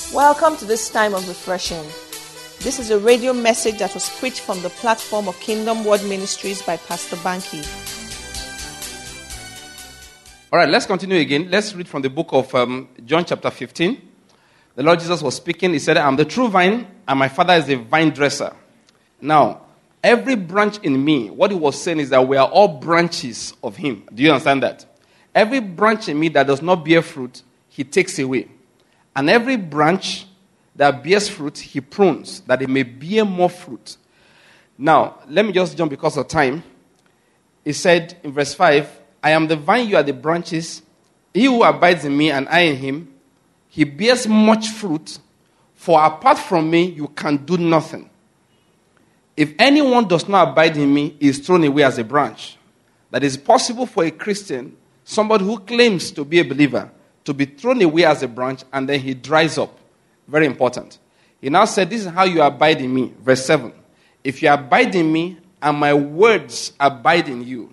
Welcome to this time of refreshing. This is a radio message that was preached from the platform of Kingdom Word Ministries by Pastor Banky. All right, let's continue again. Let's read from the book of John chapter 15. The Lord Jesus was speaking. He said, I'm the true vine, and my Father is the vine dresser. Now, every branch in me, what he was saying is that we are all branches of him. Do you understand that? Every branch in me that does not bear fruit, he takes away. And every branch that bears fruit, he prunes, that it may bear more fruit. Now, let me just jump because of time. He said in verse 5, I am the vine, you are the branches. He who abides in me and I in him, he bears much fruit, for apart from me, you can do nothing. If anyone does not abide in me, he is thrown away as a branch. That is possible for a Christian, somebody who claims to be a believer, to be thrown away as a branch, and then he dries up. Very important. He now said, this is how you abide in me. Verse 7. If you abide in me, and my words abide in you.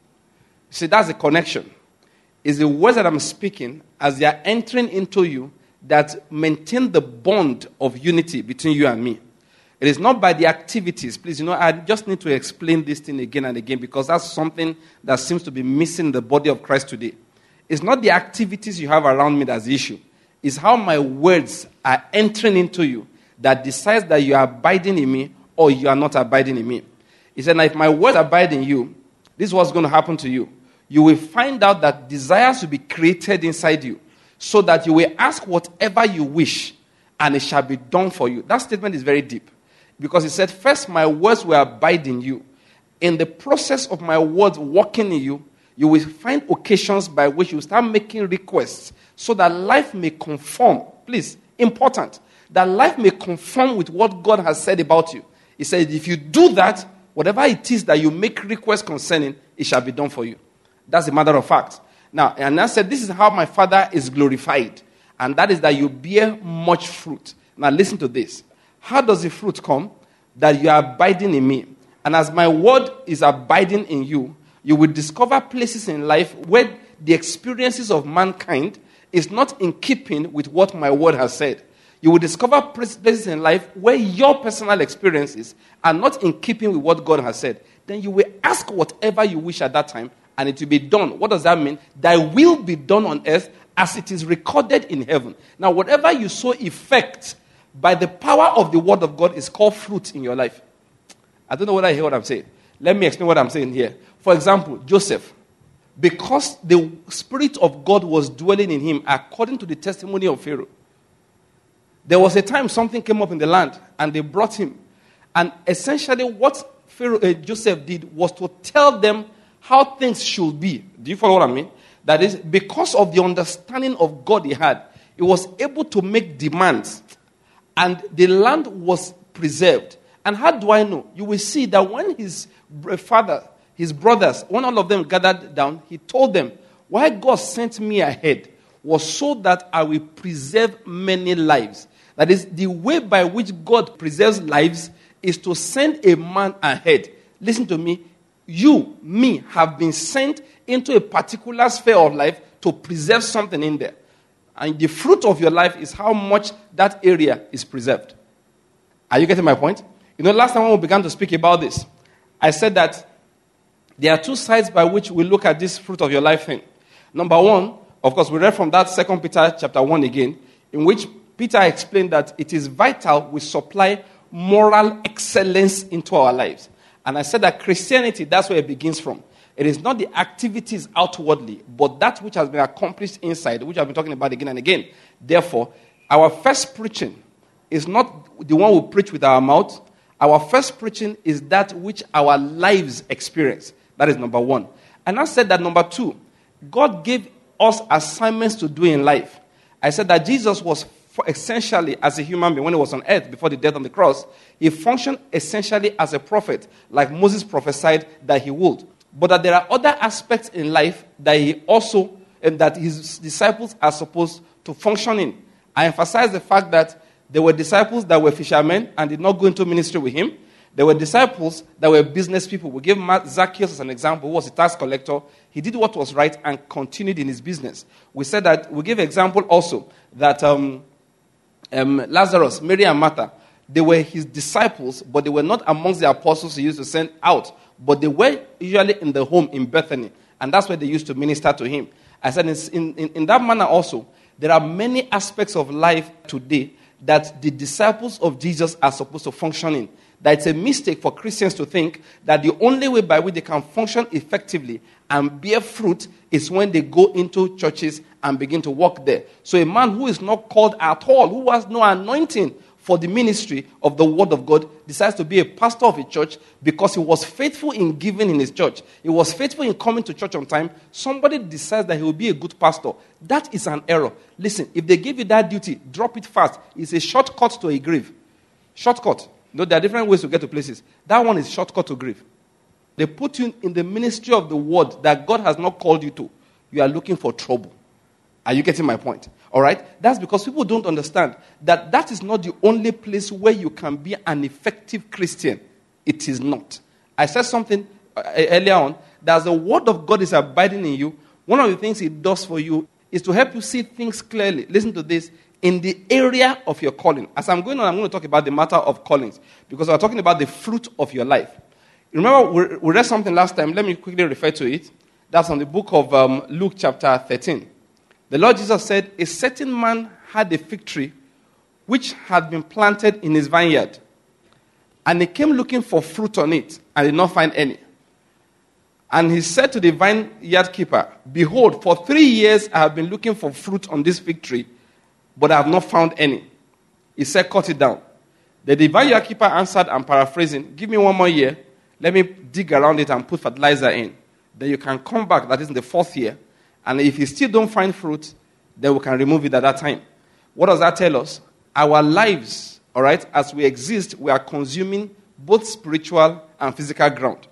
See, that's the connection. It's the words that I'm speaking as they are entering into you that maintain the bond of unity between you and me. It is not by the activities. Please, I just need to explain this thing again and again because that's something that seems to be missing in the body of Christ today. It's not the activities you have around me that's the issue. It's how my words are entering into you that decides that you are abiding in me or you are not abiding in me. He said, now if my words abide in you, this is what's going to happen to you. You will find out that desires will be created inside you so that you will ask whatever you wish and it shall be done for you. That statement is very deep because he said, first my words will abide in you. In the process of my words working in you, you will find occasions by which you start making requests so that life may conform. Please, important. That life may conform with what God has said about you. He said, if you do that, whatever it is that you make requests concerning, it shall be done for you. That's a matter of fact. Now, and I said, this is how my Father is glorified. And that is that you bear much fruit. Now, listen to this. How does the fruit come? That you are abiding in me. And as my word is abiding in you, you will discover places in life where the experiences of mankind is not in keeping with what my word has said. You will discover places in life where your personal experiences are not in keeping with what God has said. Then you will ask whatever you wish at that time, and it will be done. What does that mean? Thy will be done on earth as it is recorded in heaven. Now, whatever you so effect by the power of the word of God is called fruit in your life. I don't know whether you hear what I'm saying. Let me explain what I'm saying here. For example, Joseph, because the Spirit of God was dwelling in him according to the testimony of Pharaoh, there was a time something came up in the land and they brought him. And essentially what Joseph did was to tell them how things should be. Do you follow what I mean? That is, because of the understanding of God he had, he was able to make demands. And the land was preserved. And how do I know? You will see that when his father, his brothers, when all of them gathered down, he told them, why God sent me ahead was so that I will preserve many lives. That is, the way by which God preserves lives is to send a man ahead. Listen to me. You, me, have been sent into a particular sphere of life to preserve something in there. And the fruit of your life is how much that area is preserved. Are you getting my point? Last time when we began to speak about this, I said that there are two sides by which we look at this fruit of your life thing. Number one, of course, we read from that 2 Peter chapter 1 again, in which Peter explained that it is vital we supply moral excellence into our lives. And I said that Christianity, that's where it begins from. It is not the activities outwardly, but that which has been accomplished inside, which I've been talking about again and again. Therefore, our first preaching is not the one we preach with our mouth. Our first preaching is that which our lives experience. That is number one. And I said that number two, God gave us assignments to do in life. I said that Jesus was essentially as a human being when he was on earth before the death on the cross. He functioned essentially as a prophet, like Moses prophesied that he would. But that there are other aspects in life that he also, and that his disciples are supposed to function in. I emphasize the fact that there were disciples that were fishermen and did not go into ministry with him. There were disciples that were business people. We gave Zacchaeus as an example, who was a tax collector. He did what was right and continued in his business. We said that, we gave example also that Lazarus, Mary and Martha, they were his disciples, but they were not amongst the apostles he used to send out. But they were usually in the home in Bethany. And that's where they used to minister to him. I said in that manner also, there are many aspects of life today that the disciples of Jesus are supposed to function in. That it's a mistake for Christians to think that the only way by which they can function effectively and bear fruit is when they go into churches and begin to work there. So a man who is not called at all, who has no anointing for the ministry of the word of God, decides to be a pastor of a church because he was faithful in giving in his church. He was faithful in coming to church on time. Somebody decides that he will be a good pastor. That is an error. Listen, if they give you that duty, drop it fast. It's a shortcut to a grave. Shortcut. No, there are different ways to get to places. That one is shortcut to grave. They put you in the ministry of the word that God has not called you to. You are looking for trouble. Are you getting my point? All right? That's because people don't understand that that is not the only place where you can be an effective Christian. It is not. I said something earlier on, that as the word of God is abiding in you, one of the things it does for you is to help you see things clearly. Listen to this. In the area of your calling. As I'm going on, I'm going to talk about the matter of callings, because we're talking about the fruit of your life. Remember, we read something last time. Let me quickly refer to it. That's on the book of Luke chapter 13. The Lord Jesus said, a certain man had a fig tree which had been planted in his vineyard. And he came looking for fruit on it and did not find any. And he said to the vineyard keeper, behold, for 3 years I have been looking for fruit on this fig tree, but I have not found any. He said, cut it down. The vineyard keeper answered, I'm paraphrasing, give me 1 more year. Let me dig around it and put fertilizer in. Then you can come back, that is in the 4th year. And if you still don't find fruit, then we can remove it at that time. What does that tell us? Our lives, all right, as we exist, we are consuming both spiritual and physical ground.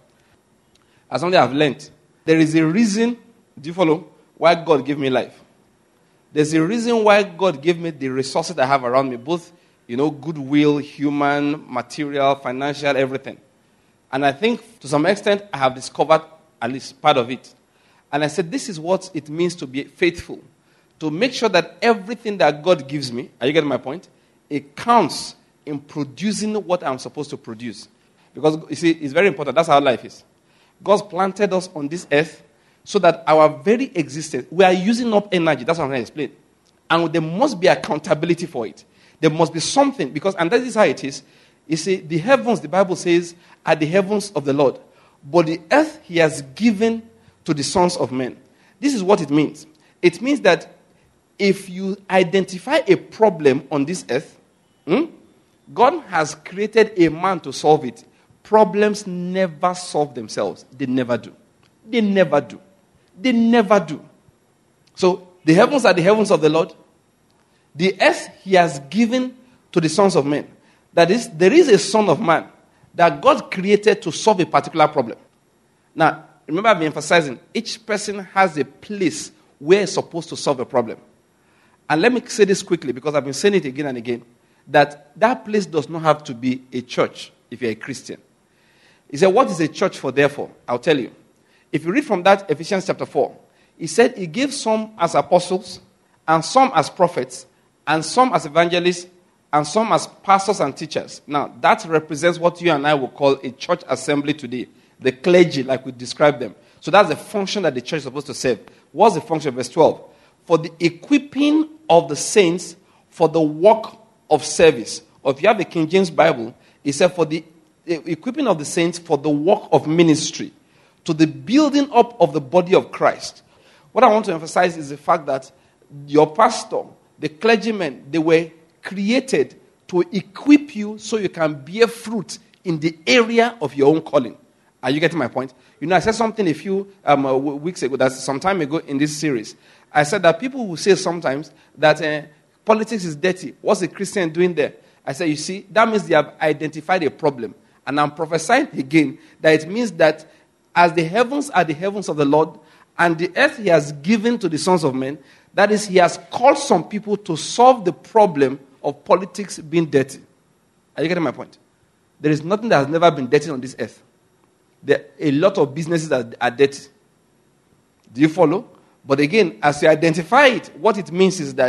As something I've learned, there is a reason, do you follow, why God gave me life. There's a reason why God gave me the resources I have around me, both, goodwill, human, material, financial, everything. And I think, to some extent, I have discovered at least part of it. And I said, this is what it means to be faithful. To make sure that everything that God gives me, are you getting my point? It counts in producing what I'm supposed to produce. Because, you see, it's very important. That's how life is. God's planted us on this earth so that our very existence, we are using up energy. That's what I'm going to explain. And there must be accountability for it. There must be something. And that is how it is. You see, the heavens, the Bible says, are the heavens of the Lord. But the earth he has given to the sons of men. This is what it means. It means that if you identify a problem on this earth, God has created a man to solve it. Problems never solve themselves. They never do. They never do. They never do. So, the heavens are the heavens of the Lord. The earth he has given to the sons of men. That is, there is a son of man that God created to solve a particular problem. Now, remember I've been emphasizing, each person has a place where it's supposed to solve a problem. And let me say this quickly, because I've been saying it again and again, that place does not have to be a church if you're a Christian. He said, what is a church for, therefore? I'll tell you. If you read from that Ephesians chapter 4, he said he gave some as apostles, and some as prophets, and some as evangelists, and some as pastors and teachers. Now, that represents what you and I will call a church assembly today. The clergy, like we describe them. So that's the function that the church is supposed to serve. What's the function? Verse 12. For the equipping of the saints for the work of service. Or if you have the King James Bible, it said for the equipping of the saints for the work of ministry. To the building up of the body of Christ. What I want to emphasize is the fact that your pastor, the clergymen, they were created to equip you so you can bear fruit in the area of your own calling. Are you getting my point? I said something a few weeks ago, that's some time ago in this series. I said that people will say sometimes that politics is dirty. What's a Christian doing there? I said, you see, that means they have identified a problem. And I'm prophesying again that it means that as the heavens are the heavens of the Lord, and the earth he has given to the sons of men, that is, he has called some people to solve the problem of politics being dirty. Are you getting my point? There is nothing that has never been dirty on this earth. A lot of businesses are dirty. Do you follow? But again, as you identify it, what it means is that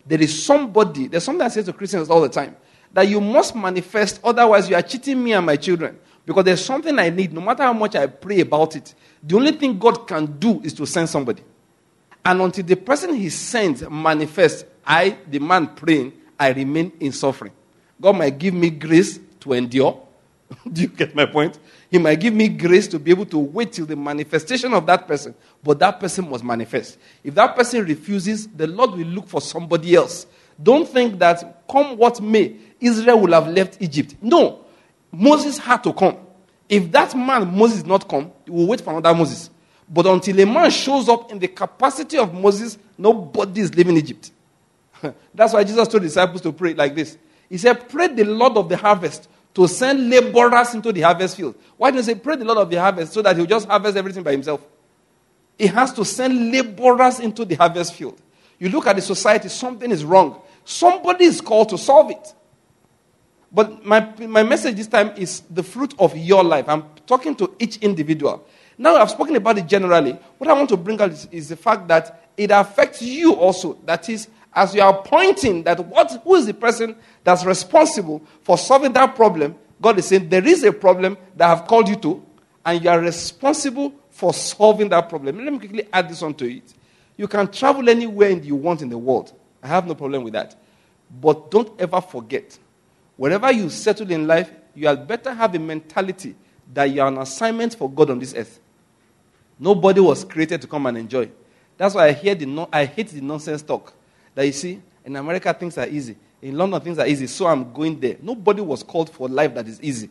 there's something I say to Christians all the time, that you must manifest, otherwise you are cheating me and my children. Because there's something I need, no matter how much I pray about it. The only thing God can do is to send somebody. And until the person he sends manifests, I, the man praying, I remain in suffering. God might give me grace to endure. Do you get my point? He might give me grace to be able to wait till the manifestation of that person. But that person must manifest. If that person refuses, the Lord will look for somebody else. Don't think that come what may, Israel will have left Egypt. No. Moses had to come. If that man, Moses, did not come, we will wait for another Moses. But until a man shows up in the capacity of Moses, nobody is leaving Egypt. That's why Jesus told the disciples to pray like this. He said, pray the Lord of the harvest to send laborers into the harvest field. Why didn't he say, pray the Lord of the harvest so that he'll just harvest everything by himself? He has to send laborers into the harvest field. You look at the society, something is wrong. Somebody is called to solve it. But my message this time is the fruit of your life. I'm talking to each individual. Now I've spoken about it generally. What I want to bring out is the fact that it affects you also. That is, as you are pointing that who is the person that's responsible for solving that problem, God is saying there is a problem that I've called you to, and you are responsible for solving that problem. Let me quickly add this onto it. You can travel anywhere you want in the world. I have no problem with that. But don't ever forget, wherever you settle in life, you had better have a mentality that you are an assignment for God on this earth. Nobody was created to come and enjoy. That's why I hate the nonsense talk. That you see, in America things are easy. In London things are easy, so I'm going there. Nobody was called for life that is easy.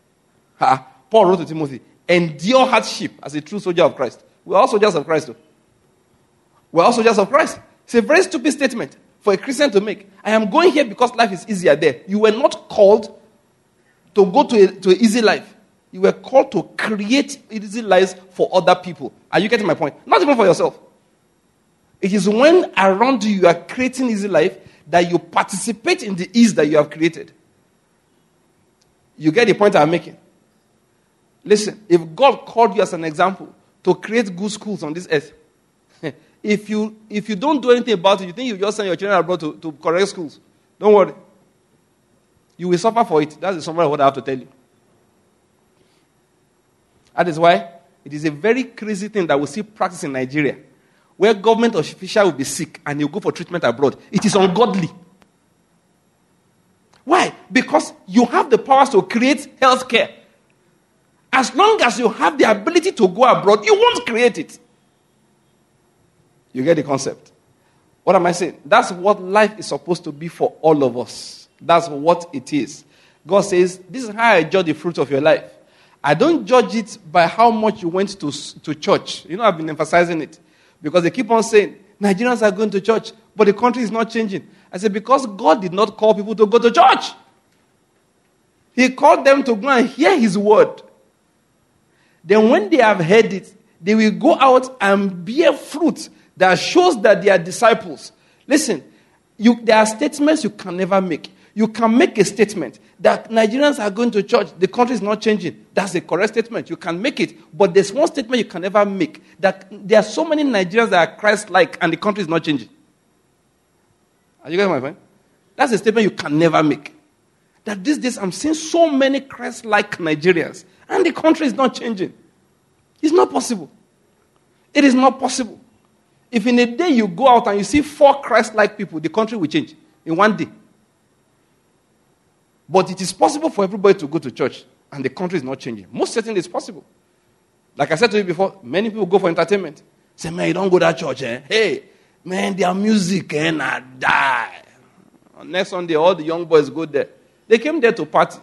Paul wrote to Timothy, endure hardship as a true soldier of Christ. We're all soldiers of Christ, though. We're all soldiers of Christ. It's a very stupid statement for a Christian to make. I am going here because life is easier there. You were not called to go to an easy life. You were called to create easy lives for other people. Are you getting my point? Not even for yourself. It is when around you are creating easy life that you participate in the ease that you have created. You get the point I'm making? Listen, if God called you as an example to create good schools on this earth, if you don't do anything about it, you think you just send your children abroad to correct schools. Don't worry. You will suffer for it. That's the summary of what I have to tell you. That is why it is a very crazy thing that we see practice in Nigeria, where government official will be sick and he'll go for treatment abroad. It is ungodly. Why? Because you have the powers to create health care. As long as you have the ability to go abroad, you won't create it. You get the concept? What am I saying? That's what life is supposed to be for all of us. That's what it is. God says, this is how I judge the fruit of your life. I don't judge it by how much you went to church. You know, I've been emphasizing it. Because they keep on saying, Nigerians are going to church, but the country is not changing. I said, because God did not call people to go to church. He called them to go and hear his word. Then when they have heard it, they will go out and bear fruit that shows that they are disciples. Listen, there are statements you can never make. You can make a statement that Nigerians are going to church, the country is not changing. That's a correct statement. You can make it. But there's one statement you can never make, that there are so many Nigerians that are Christ-like and the country is not changing. Are you getting my point? That's a statement you can never make. That these days I'm seeing so many Christ-like Nigerians and the country is not changing. It's not possible. It is not possible. If in a day you go out and you see 4 Christ-like people, the country will change in one day. But it is possible for everybody to go to church and the country is not changing. Most certainly it's possible. Like I said to you before, many people go for entertainment. Say, man, you don't go to that church, eh? Hey, man, their music, I die. Next Sunday, all the young boys go there. They came there to party.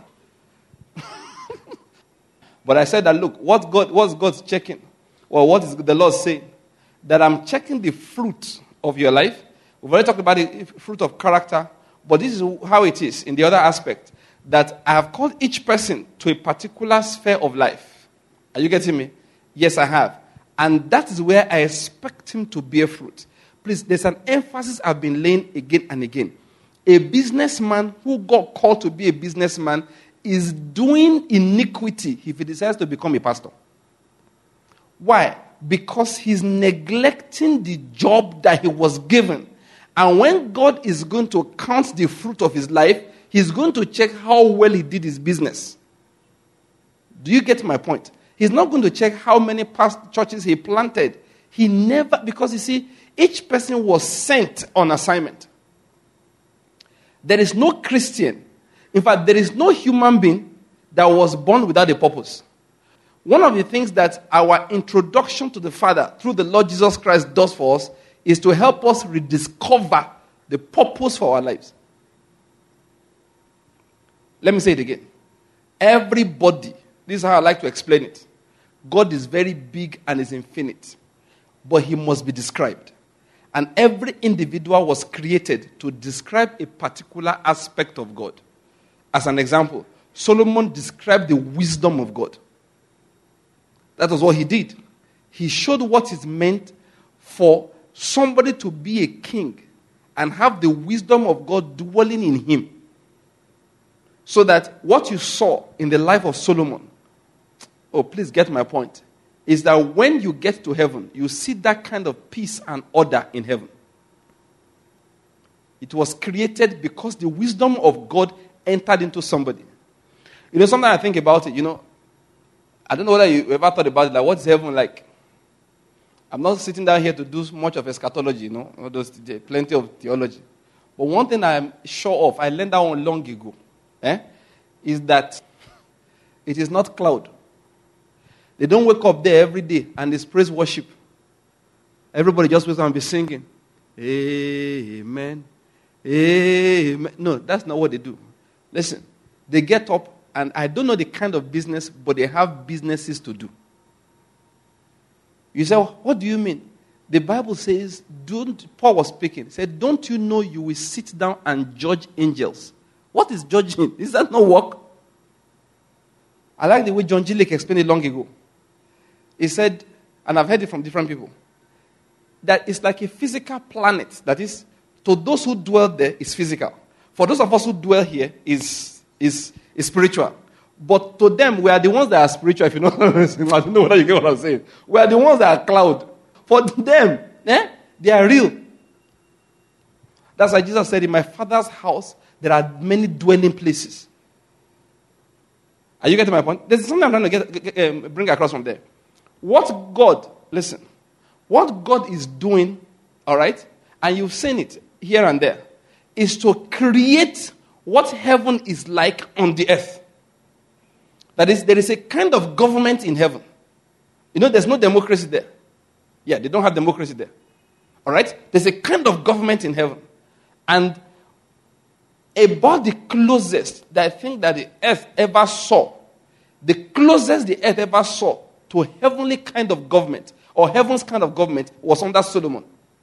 But I said that, look, what's God's checking? Or what is the Lord saying? That I'm checking the fruit of your life. We've already talked about the fruit of character. But this is how it is in the other aspect. That I have called each person to a particular sphere of life. Are you getting me? Yes, I have. And that is where I expect him to bear fruit. Please, there's an emphasis I've been laying again and again. A businessman who got called to be a businessman is doing iniquity if he decides to become a pastor. Why? Because he's neglecting the job that he was given. And when God is going to count the fruit of his life, he's going to check how well he did his business. Do you get my point? He's not going to check how many churches he planted. He never, because you see, each person was sent on assignment. There is no Christian, in fact, there is no human being that was born without a purpose. One of the things that our introduction to the Father through the Lord Jesus Christ does for us is to help us rediscover the purpose for our lives. Let me say it again. Everybody, this is how I like to explain it. God is very big and is infinite, but he must be described. And every individual was created to describe a particular aspect of God. As an example, Solomon described the wisdom of God. That was what he did. He showed what it meant for somebody to be a king and have the wisdom of God dwelling in him. So that what you saw in the life of Solomon, oh, please get my point, is that when you get to heaven, you see that kind of peace and order in heaven. It was created because the wisdom of God entered into somebody. You know, sometimes I think about it, I don't know whether you ever thought about it, like what's heaven like? I'm not sitting down here to do much of eschatology, plenty of theology. But one thing I'm sure of, I learned that one long ago, is that it is not cloud. They don't wake up there every day and it's praise worship. Everybody just wakes up and be singing. Amen. Amen. No, that's not what they do. Listen, they get up and I don't know the kind of business, but they have businesses to do. You say, well, what do you mean? The Bible says, Paul was speaking, said, don't you know you will sit down and judge angels? What is judging? Is that not work? I like the way John G. Lake explained it long ago. He said, and I've heard it from different people, that it's like a physical planet. That is, to those who dwell there, it's physical. For those of us who dwell here, is spiritual. But to them, we are the ones that are spiritual, if you know what I'm saying. I don't know whether you get what I'm saying. We are the ones that are cloud. For them, they are real. That's why Jesus said, in my Father's house, there are many dwelling places. Are you getting my point? There's something I'm trying to bring across from there. What God is doing, all right, and you've seen it here and there, is to create what heaven is like on the earth. That is, there is a kind of government in heaven. There's no democracy there. Yeah, they don't have democracy there. All right? There's a kind of government in heaven. And about the closest that I think that the earth ever saw, the closest the earth ever saw to a heavenly kind of government, or heaven's kind of government, was under Solomon.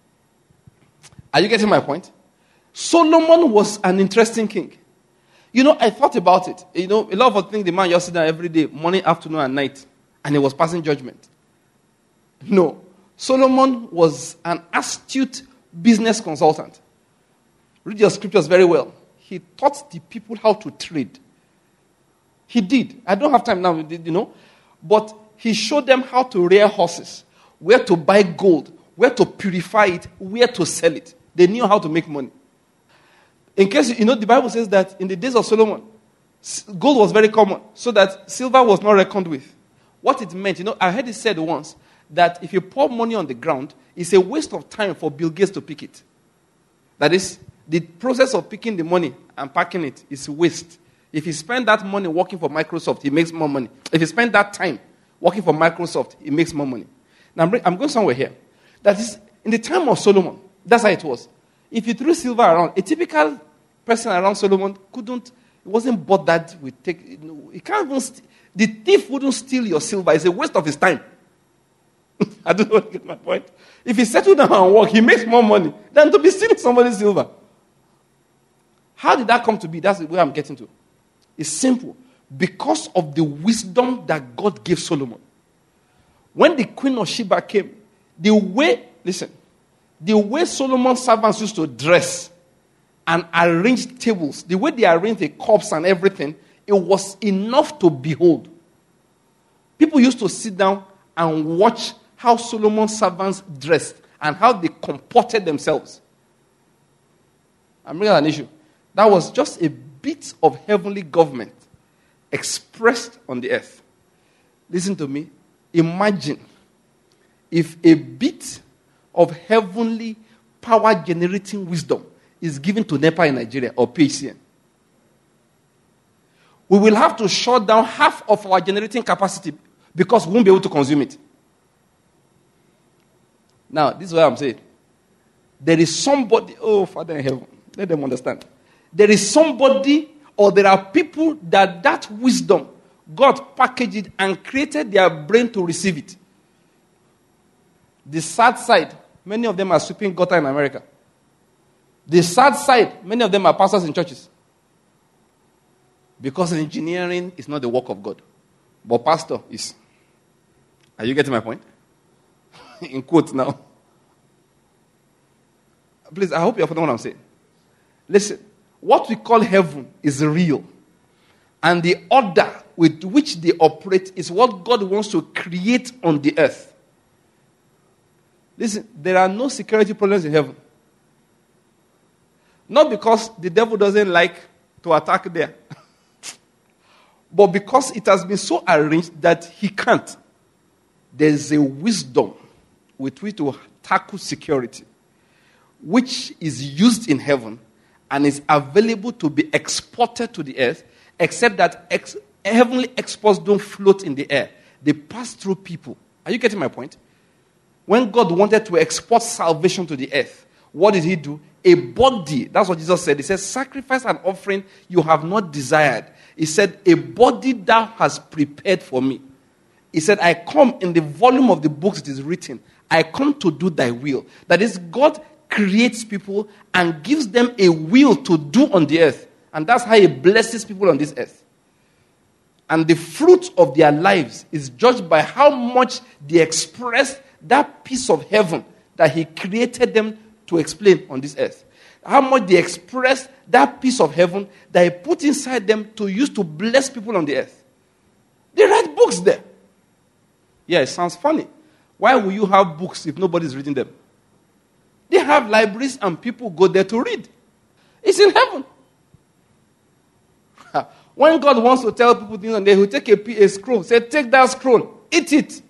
Are you getting my point? Solomon was an interesting king. I thought about it. A lot of things the man just sit down every day, morning, afternoon, and night, and he was passing judgment. No. Solomon was an astute business consultant. Read your scriptures very well. He taught the people how to trade. He did. I don't have time now, but he showed them how to rear horses, where to buy gold, where to purify it, where to sell it. They knew how to make money. In case, the Bible says that in the days of Solomon, gold was very common, so that silver was not reckoned with. What it meant, I heard it said once, that if you pour money on the ground, it's a waste of time for Bill Gates to pick it. That is, the process of picking the money and packing it is waste. If he spend that money working for Microsoft, he makes more money. If he spend that time working for Microsoft, he makes more money. Now, I'm going somewhere here. That is, in the time of Solomon, that's how it was. If you threw silver around, a typical person around Solomon wasn't bothered with he can't even the thief wouldn't steal your silver. It's a waste of his time. I don't know what to get my point. If he settled down and work, he makes more money than to be stealing somebody's silver. How did that come to be? That's the way I'm getting to. It's simple. Because of the wisdom that God gave Solomon. When the Queen of Sheba came, the way Solomon's servants used to dress and arrange tables, the way they arranged the cups and everything, it was enough to behold. People used to sit down and watch how Solomon's servants dressed and how they comported themselves. I'm bringing an issue. That was just a bit of heavenly government expressed on the earth. Listen to me. Imagine if a bit of heavenly power-generating wisdom is given to NEPA in Nigeria or PHCN. We will have to shut down half of our generating capacity because we won't be able to consume it. Now, this is what I'm saying. There is somebody, oh, Father in heaven, let them understand. There is somebody or there are people that wisdom, God packaged it and created their brain to receive it. The sad side, many of them are sweeping gutter in America. The sad side, many of them are pastors in churches. Because engineering is not the work of God. But pastor is. Are you getting my point? In quotes now. Please, I hope you're following what I'm saying. Listen, what we call heaven is real. And the order with which they operate is what God wants to create on the earth. Listen, there are no security problems in heaven. Not because the devil doesn't like to attack there. But because it has been so arranged that he can't. There's a wisdom with which to tackle security, which is used in heaven and is available to be exported to the earth, except that heavenly exports don't float in the air. They pass through people. Are you getting my point? When God wanted to export salvation to the earth, what did he do? A body, that's what Jesus said. He said, sacrifice and offering you have not desired. He said, a body thou hast prepared for me. He said, I come in the volume of the books it is written. I come to do thy will. That is, God creates people and gives them a will to do on the earth. And that's how he blesses people on this earth. And the fruit of their lives is judged by how much they express that piece of heaven that he created them to explain on this earth. How much they express that piece of heaven that he put inside them to use to bless people on the earth. They write books there. Yeah, it sounds funny. Why will you have books if nobody's reading them? They have libraries and people go there to read. It's in heaven. When God wants to tell people things, he will take a scroll, say, take that scroll, eat it.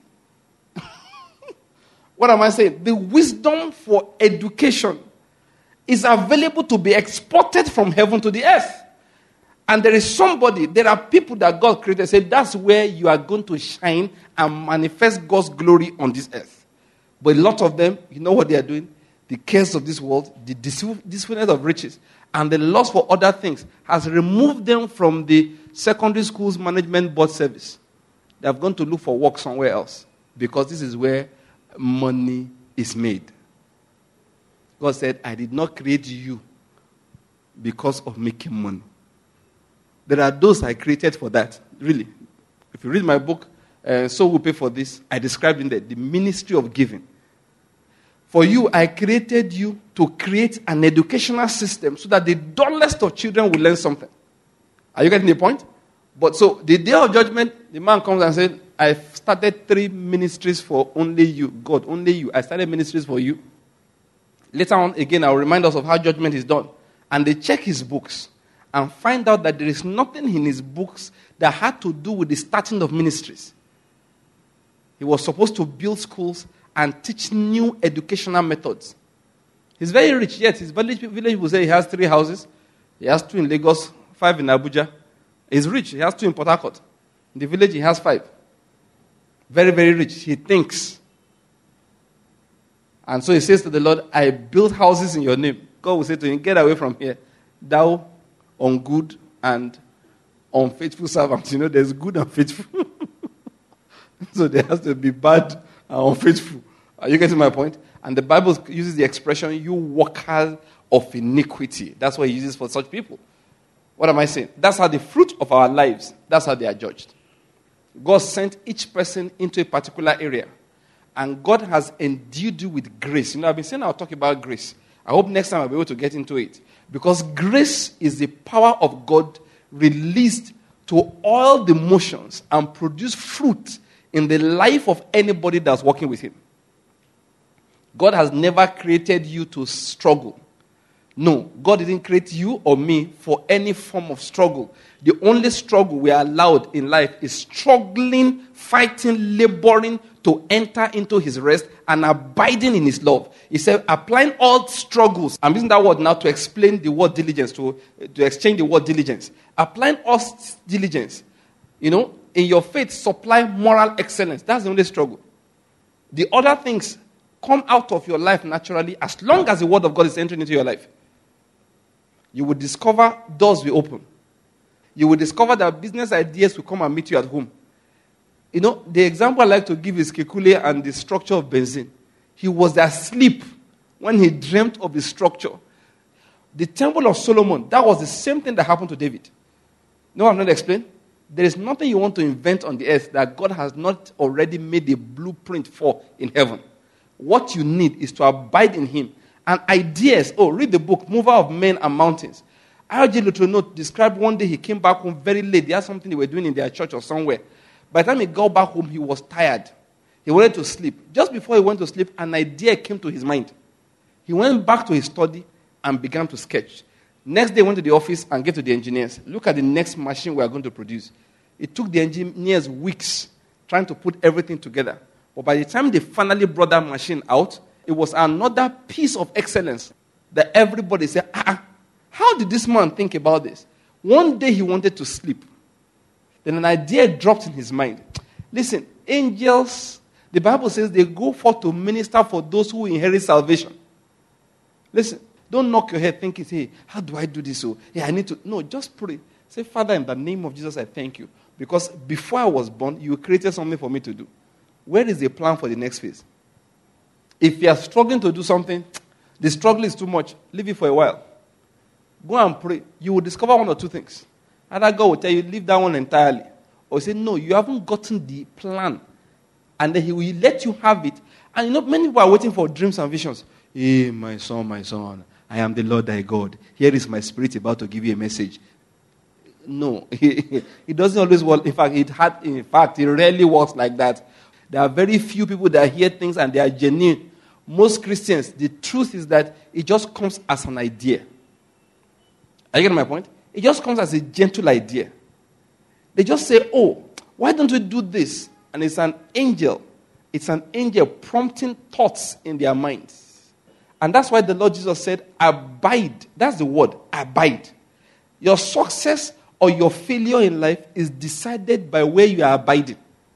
What am I saying? The wisdom for education is available to be exported from heaven to the earth. And there are people that God created, say that's where you are going to shine and manifest God's glory on this earth. But a lot of them, you know what they are doing? The cares of this world, the deceitfulness of riches, and the lust for other things has removed them from the secondary school's management board service. They have gone to look for work somewhere else because this is where money is made. God said, I did not create you because of making money. There are those I created for that. Really. If you read my book, So We Pay for This, I described in there the ministry of giving. For you, I created you to create an educational system so that the dullest of children will learn something. Are you getting the point? But so, the day of judgment, the man comes and says, I've started 3 ministries for only you. God, only you. I started ministries for you. Later on, again, I'll remind us of how judgment is done. And they check his books and find out that there is nothing in his books that had to do with the starting of ministries. He was supposed to build schools and teach new educational methods. He's very rich, yet his village will say he has 3 houses. He has 2 in Lagos, 5 in Abuja. He's rich, he has 2 in Port Harcourt. In the village, he has 5. Very, very rich. He thinks. And so he says to the Lord, I built houses in your name. God will say to him, get away from here. Thou ungood and unfaithful servant. You know, there's good and faithful. So there has to be bad and unfaithful. Are you getting my point? And the Bible uses the expression, you workers of iniquity. That's what he uses for such people. What am I saying? That's how the fruit of our lives, that's how they are judged. God sent each person into a particular area. And God has endued you with grace. You know, I've been saying I'll talk about grace. I hope next time I'll be able to get into it. Because grace is the power of God released to all the motions and produce fruit in the life of anybody that's working with him. God has never created you to struggle. No, God didn't create you or me for any form of struggle. The only struggle we are allowed in life is struggling, fighting, laboring to enter into his rest and abiding in his love. He said, applying all struggles. I'm using that word now to explain the word diligence, to exchange the word diligence. Applying all diligence, in your faith, supply moral excellence. That's the only struggle. The other things come out of your life naturally as long as the word of God is entering into your life. You will discover doors will open. You will discover that business ideas will come and meet you at home. The example I like to give is Kekule and the structure of benzene. He was asleep when he dreamt of the structure. The Temple of Solomon, that was the same thing that happened to David. No, I'm not explaining. There is nothing you want to invent on the earth that God has not already made a blueprint for in heaven. What you need is to abide in him. And ideas, read the book, Mover of Men and Mountains. R.J. Letourneau described one day he came back home very late. They had something they were doing in their church or somewhere. By the time he got back home, he was tired. He wanted to sleep. Just before he went to sleep, an idea came to his mind. He went back to his study and began to sketch. Next day, he went to the office and gave to the engineers. Look at the next machine we are going to produce. It took the engineers weeks trying to put everything together. But by the time they finally brought that machine out, it was another piece of excellence that everybody said, how did this man think about this? One day he wanted to sleep. Then an idea dropped in his mind. Listen, angels, the Bible says they go forth to minister for those who inherit salvation. Listen, don't knock your head thinking, hey, how do I do this? I need to. No, just pray. Say, Father, in the name of Jesus, I thank you. Because before I was born, you created something for me to do. Where is the plan for the next phase? If you are struggling to do something, the struggle is too much, leave it for a while. Go and pray. You will discover one or two things. Either God will tell you, leave that one entirely. Or say, no, you haven't gotten the plan. And then he will let you have it. And many people are waiting for dreams and visions. Hey, my son, I am the Lord thy God. Here is my spirit about to give you a message. No, it doesn't always work. In fact, it rarely works like that. There are very few people that hear things and they are genuine. Most Christians, the truth is that it just comes as an idea. Are you getting my point? It just comes as a gentle idea. They just say, why don't we do this? And it's an angel. It's an angel prompting thoughts in their minds. And that's why the Lord Jesus said, abide. That's the word, abide. Your success or your failure in life is decided by where you are abiding.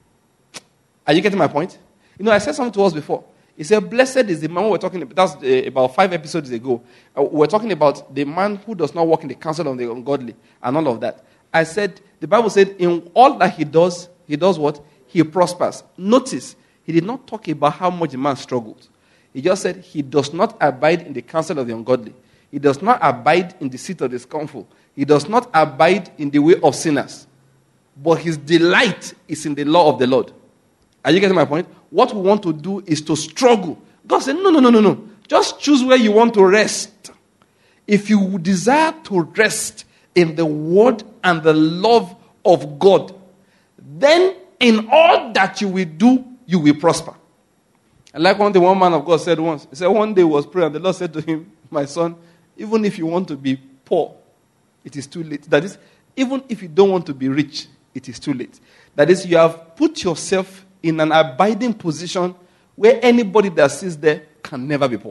Are you getting my point? I said something to us before. He said, blessed is the man we were talking about. That's about 5 episodes ago. We were talking about the man who does not walk in the counsel of the ungodly and all of that. I said, the Bible said, in all that he does what? He prospers. Notice, he did not talk about how much the man struggled. He just said, he does not abide in the counsel of the ungodly. He does not abide in the seat of the scornful. He does not abide in the way of sinners. But his delight is in the law of the Lord. Are you getting my point? What we want to do is to struggle. God said, no. Just choose where you want to rest. If you desire to rest in the word and the love of God, then in all that you will do, you will prosper. And like one man of God said once, he said one day he was praying and the Lord said to him, my son, even if you want to be poor, it is too late. That is, even if you don't want to be rich, it is too late. That is, you have put yourself in an abiding position where anybody that sits there can never be poor.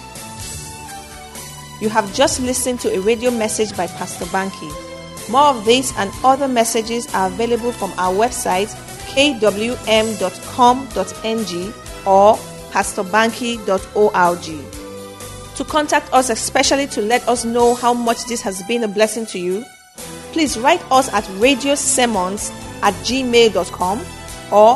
You have just listened to a radio message by Pastor Banky. More of these and other messages are available from our website kwm.com.ng or pastorbanky.org. To contact us, especially to let us know how much this has been a blessing to you, please write us at radiosermons@gmail.com or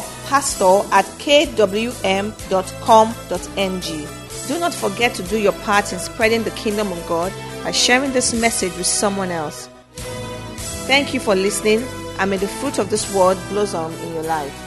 pastor@kwm.com.ng. Do not forget to do your part in spreading the kingdom of God by sharing this message with someone else. Thank you for listening, and may the fruit of this word blossom in your life.